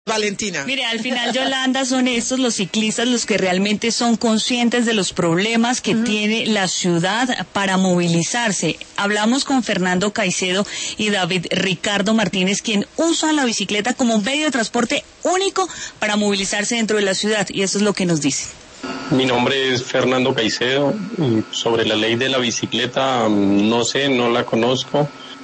Valentina. Mire, al final, Yolanda, son estos los ciclistas los que realmente son conscientes de los problemas que tiene la ciudad para movilizarse. Hablamos con Fernando Caicedo y David Ricardo Martínez, quien usa la bicicleta como un medio de transporte único para movilizarse dentro de la ciudad, y eso es lo que nos dicen. Mi nombre es Fernando Caicedo. Sobre la ley de la bicicleta, no sé, no la conozco.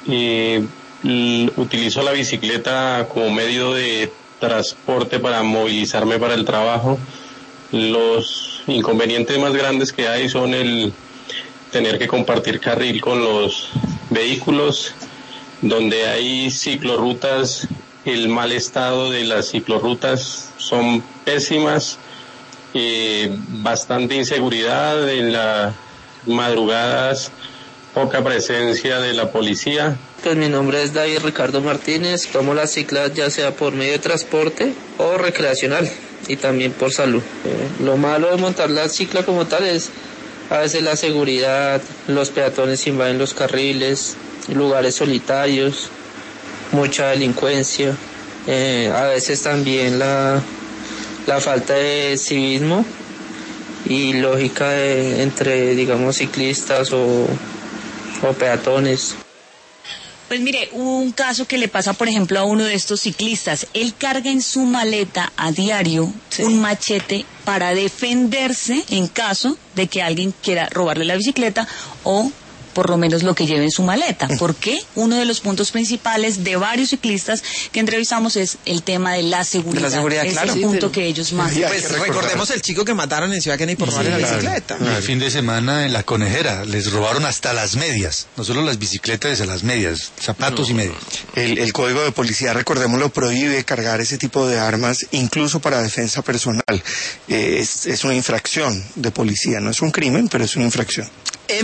Utilizo la bicicleta como medio de transporte para movilizarme para el trabajo. Los inconvenientes más grandes que hay son el tener que compartir carril con los vehículos, donde hay ciclorrutas, el mal estado de las ciclorrutas son pésimas, bastante inseguridad en las madrugadas, poca presencia de la policía. Pues mi nombre es David Ricardo Martínez, tomo la cicla ya sea por medio de transporte o recreacional y también por salud. Lo malo de montar la cicla como tal es a veces la seguridad, los peatones invaden los carriles, lugares solitarios, mucha delincuencia, a veces también la falta de civismo y lógica entre, digamos, ciclistas o peatones. Pues mire, hubo un caso que le pasa, por ejemplo, a uno de estos ciclistas. Él carga en su maleta a diario un machete para defenderse en caso de que alguien quiera robarle la bicicleta o por lo menos lo que lleve en su maleta. ¿Por qué? Uno de los puntos principales de varios ciclistas que entrevistamos es el tema de la seguridad. De la seguridad, claro. Es el punto que ellos más... Pues recordemos el chico que mataron en Ciudad Kennedy por robarle la bicicleta. El fin de semana en La Conejera les robaron hasta las medias, no solo las bicicletas, a las medias, zapatos y medias. El código de policía, recordémoslo, prohíbe cargar ese tipo de armas, incluso para defensa personal. Es una infracción de policía, no es un crimen, pero es una infracción.